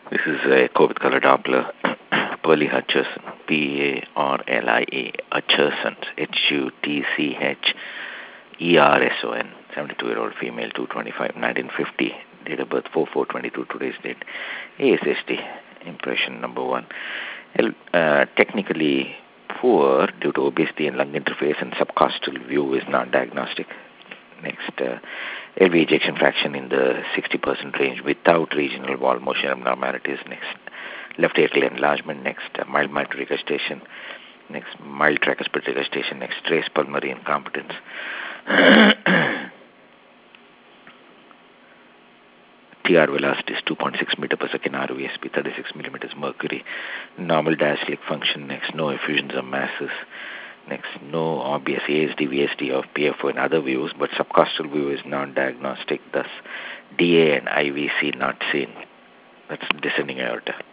This is a COVID color Doppler. Perley Hutcherson, P-A-R-L-I-A, Hutcherson, H-U-T-C-H-E-R-S-O-N, 72-year-old female, 225, 1950, date of birth 4/4/22, today's date. ASHD, impression number one. Technically poor due to obesity and lung interface and subcostal view is not diagnostic. Next, LV ejection fraction in the 60% range without regional wall motion abnormalities. Next, left atrial enlargement. Next, mild mitral regurgitation. Next, mild tricuspid regurgitation. Next, trace pulmonary incompetence. TR velocity is 2.6 meter per second, RVSP 36 millimeters mercury. Normal diastolic function. Next, no effusions of masses. Next, no obvious ASD, VSD of PFO and other views, but subcostal view is non-diagnostic, thus DA and IVC not seen. That's descending aorta.